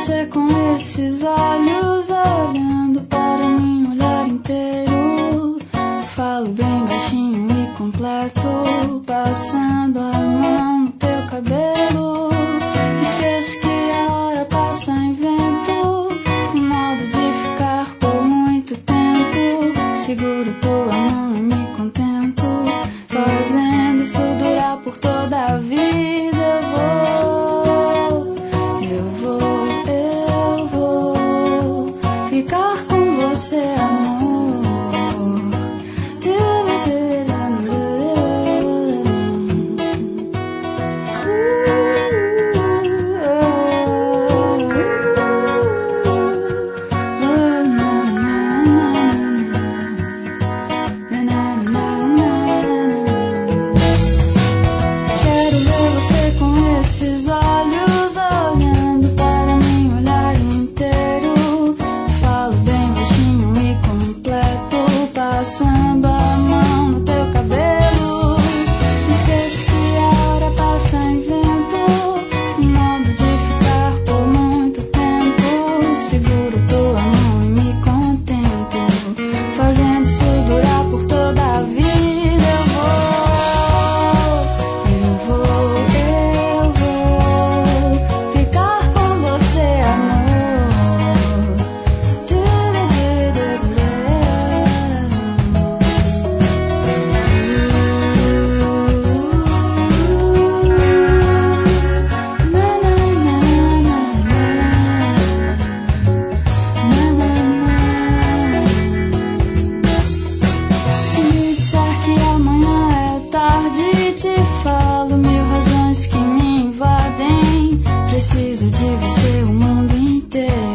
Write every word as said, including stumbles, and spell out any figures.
você com esses olhos olhando para mim, olhar inteiro. Falo bem baixinho e completo, passando a mão no teu cabelo. Esqueço que a hora passa em vento, um modo de ficar por muito tempo. Seguro tua mão e me contento, fazendo isso durar por toda a vida. Eu vou, eu vou, eu vou ficar com você, amor. Passando a mão no teu cabelo. Esqueço que a hora passa em vento, um modo de ficar por muito tempo. Seguro tua mão e me contento, fazendo isso durar por toda a vida. Eu vou, eu vou, eu vou ficar com você, amor. Preciso de você o mundo inteiro.